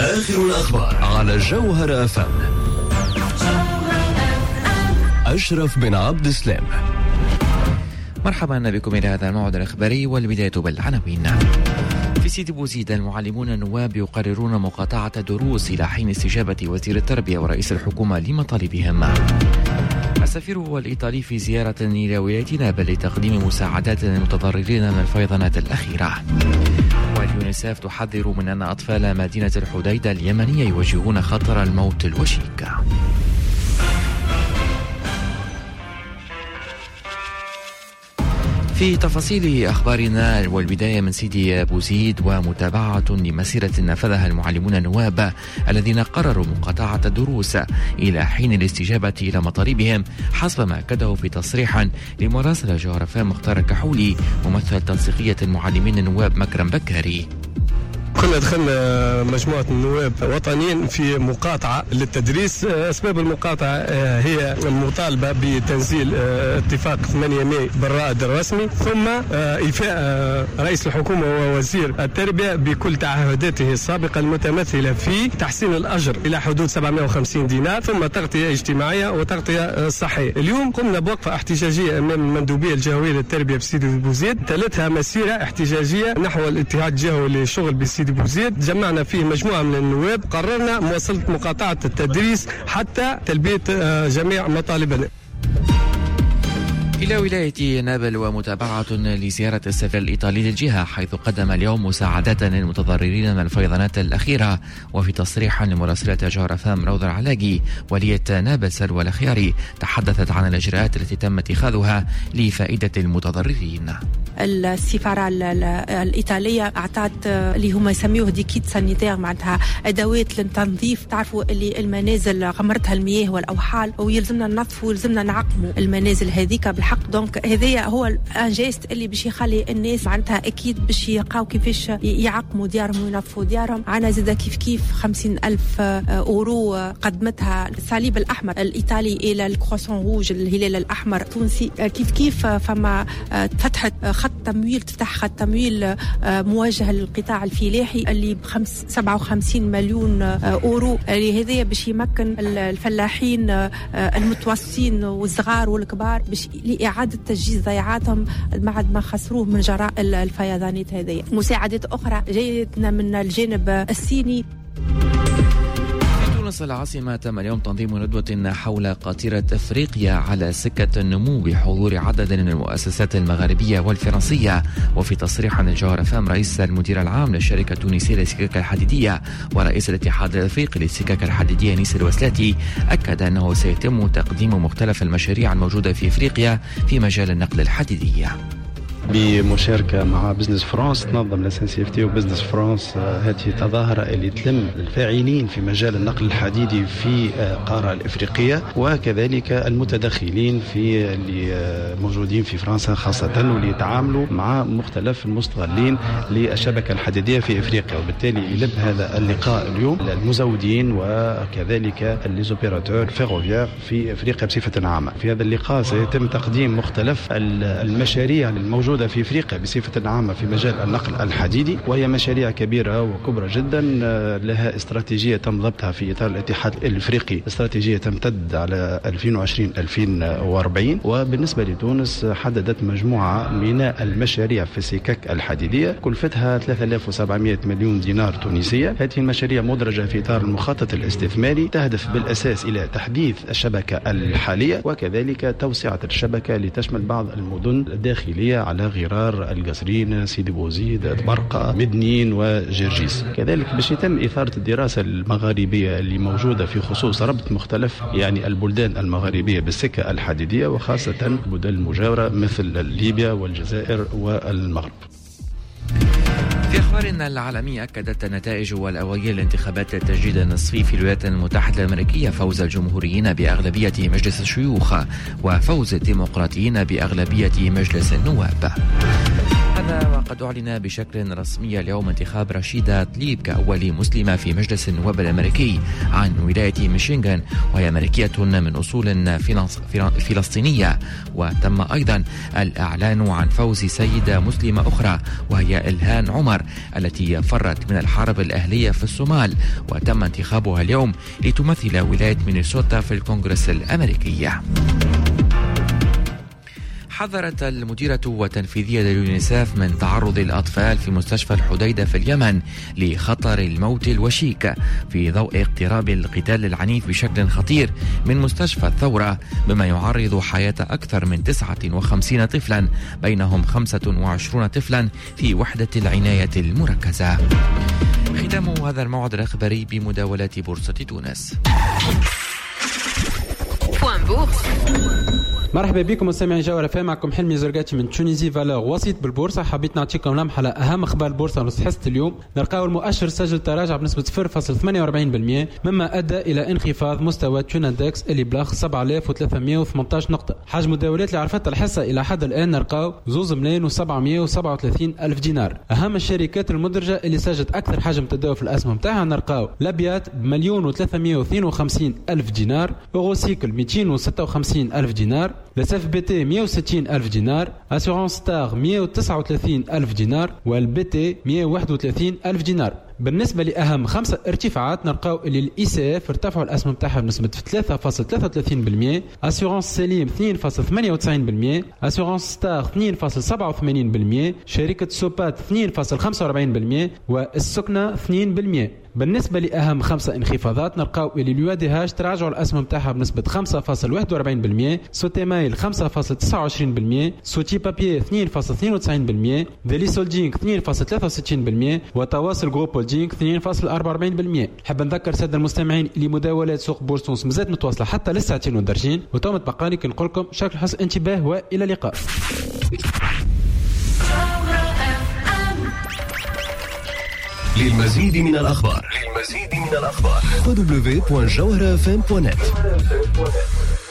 آخر الأخبار على جوهر أفهم. أشرف بن عبد السلام. مرحبا بكم إلى هذا الموعد الإخباري، والبداية بالعناوين. في سيدي بوزيد المعلمون النواب يقررون مقاطعة دروس إلى حين استجابة وزير التربية ورئيس الحكومة لمطالبهم. السفير الإيطالي في زيارة إلى ولاية نابل لتقديم مساعدات للمتضررين من الفيضانات الأخيرة. واليونيسف تحذر من أن أطفال مدينة الحديدة اليمنية يواجهون خطر الموت الوشيك. في تفاصيل أخبارنا، والبداية من سيدي بوزيد ومتابعة لمسيرة نفذها المعلمون النواب الذين قرروا مقاطعة الدروس إلى حين الاستجابة إلى مطالبهم، حسب ما أكده في تصريح لمراسل جوهر أفهم مختار الكحولي ممثل تنسيقية المعلمين النواب مكرم بكاري. كنا دخلنا مجموعة النواب وطنيين في مقاطعة للتدريس. أسباب المقاطعة هي المطالبة بتنزيل اتفاق 8 ماي بالرائد الرسمي، ثم إيفاء رئيس الحكومة ووزير التربية بكل تعهداته السابقة المتمثلة في تحسين الأجر إلى حدود 750 دينار، ثم تغطية اجتماعية وتغطية صحية. اليوم قمنا بوقفة احتجاجية أمام المندوبية الجهوية للتربية بسيدي بوزيد، تلتها مسيرة احتجاجية نحو الاتحاد الجهوي للشغل بسيدي بوزيد. جمعنا فيه مجموعة من النواب، قررنا مواصلة مقاطعة التدريس حتى تلبية جميع مطالبنا. إلى ولاية نابل ومتابعة لزيارة السفير الإيطالي للجهة، حيث قدم اليوم مساعدات للمتضررين من الفيضانات الأخيرة. وفي تصريح لمراسلة جوهر أفهم روضة العلاقي، ولية نابل سلوى الخياري تحدثت عن الإجراءات التي تم اتخاذها لفائدة المتضررين. السفارة الإيطالية أعطت اللي هم يسميوه دي كيت سانيتير، معناتها أدوات للتنظيف. تعرفوا اللي المنازل غمرتها المياه والأوحال، ويلزمنا ننظفوا ويلزمنا نعقموا المنازل هذيك بالحق. دونك هذايا هو الجيست اللي باش يخلي الناس معناتها أكيد باش يلقاو كيفاش يعقموا ديارهم وينظفوا ديارهم. عنا زادا كيف 50,000 أورو قدمتها الصليب الأحمر الإيطالي إلى الكروسون روج الهلال الأحمر التونسي. كيف فما فتحت تفتح خط تمويل موجه للقطاع الفلاحي اللي ب 57 مليون أورو، اللي هذايا باش يمكن الفلاحين المتوسطين والصغار والكبار باش لإعادة تجهيز ضيعاتهم بعد ما خسروه من جراء الفيضانات هذه. مساعدات أخرى جايتنا من الجانب الصيني. تونس العاصمة تم اليوم تنظيم ندوة حول قاطرة أفريقيا على سكة النمو بحضور عدد من المؤسسات المغاربية والفرنسية. وفي تصريح عن جوهر أفهم، رئيس المدير العام للشركة التونسية للسكك الحديدية ورئيس الاتحاد الأفريقي للسكك الحديدية نيس الوسلاتي، أكد أنه سيتم تقديم مختلف المشاريع الموجودة في أفريقيا في مجال النقل الحديدية. بمشاركة مع بزنس فرانس تنظم لاسنسيفتي وبزنس فرانس هذه تظاهرة اللي تلم الفاعلين في مجال النقل الحديدي في القارة الإفريقية، وكذلك المتدخلين في اللي موجودين في فرنسا خاصة، واللي يتعاملوا مع مختلف المستغلين للشبكة الحديدية في إفريقيا. وبالتالي يلب هذا اللقاء اليوم المزودين وكذلك الليزوبيراتور فيروفيير في إفريقيا بصفة عامة. في هذا اللقاء سيتم تقديم مختلف المشاريع الموجودة في إفريقيا بصفة عامة في مجال النقل الحديدي، وهي مشاريع كبيرة وكبرى جدا لها استراتيجية تم ضبطها في إطار الاتحاد الإفريقي، استراتيجية تمتد على 2020-2040. وبالنسبة لتونس حددت مجموعة من المشاريع في السكك الحديدية كلفتها 3700 مليون دينار تونسية. هذه المشاريع مدرجة في إطار المخطط الاستثماري، تهدف بالأساس إلى تحديث الشبكة الحالية وكذلك توسعة الشبكة لتشمل بعض المدن الداخلية على غرار القصرين، سيدي بوزيد، طبرقة، مدنين وجرجيس. كذلك باش يتم إثارة الدراسة المغاربية اللي موجودة في خصوص ربط مختلف البلدان المغاربية بالسكة الحديدية، وخاصة البلدان المجاورة مثل ليبيا والجزائر والمغرب. في أخبارنا العالمية، أكدت النتائج والأوائل الانتخابات التجديد النصفي في الولايات المتحدة الأمريكية فوز الجمهوريين بأغلبية مجلس الشيوخ وفوز الديمقراطيين بأغلبية مجلس النواب. هذا وقد أعلن بشكل رسمي اليوم انتخاب رشيدة تليب كأول مسلمة في مجلس النواب الأمريكي عن ولاية ميشيغان، وهي أمريكية من أصول فلسطينية. وتم أيضا الإعلان عن فوز سيدة مسلمة أخرى وهي إلهان عمر التي فرت من الحرب الأهلية في الصومال، وتم انتخابها اليوم لتمثل ولاية مينيسوتا في الكونغرس الأمريكي. حذرت المديرة والتنفيذية لليونيسف من تعرض الأطفال في مستشفى الحديدة في اليمن لخطر الموت الوشيك في ضوء اقتراب القتال العنيف بشكل خطير من مستشفى الثورة، بما يعرض حياة أكثر من 59 طفلا بينهم 25 طفلا في وحدة العناية المركزة. ختام هذا الموعد الإخباري بمداولة بورصة تونس. مرحبا بكم مستمعي جوهرة FM، معكم حلمي زرقاتي من تونيزي فالور وسيط بالبورصة. حبيت نعطيكم لمحة على أهم أخبار البورصة لحصة اليوم. نلقاو المؤشر سجل تراجع بنسبة 0.48% مما أدى إلى انخفاض مستوى توناندكس اللي بلغ 7318 نقطة. حجم المداولات اللي عرفتها الحصة إلى حد الآن نلقاو 2,737,000 دينار. أهم الشركات المدرجة اللي سجلت أكثر حجم تداول في الأسهم متاعها نلقاو لابيات ب1,352,000 دينار، أوروسيكل 256,000 دينار، لسف بي تي 160,000 دينار، أسيورانس ستار 139,000 دينار، والبي تي 131,000 دينار. بالنسبة لأهم 5 ارتفاعات نلقاو اللي الإي سي اف ارتفعوا الأسهم تاعها بنسبة 3.33%، أسيورانس سليم 2.98%، أسيورانس ستار 2.87%، شركة سوبات 2.45%، والسكنة 2%. بالنسبة لأهم 5 انخفاضات نلقاو اللي اليواديهاج تراجعوا الأسهم تاعها بنسبة 5.41%، سوتيمايل 5.29%، سوتي بابيي 2.92%، ديليسولجينك 2.63%، وتواصل جروب هولدينغ 2.44%. حاب نذكر سادة المستمعين اللي مداولات سوق بورصة تونس مازالت متواصلة حتى للساعتين ودرجين، وتوما تبقى لي نقول لكم شكل حسن انتباه وإلى اللقاء. للمزيد من الأخبار www.jawharafm.net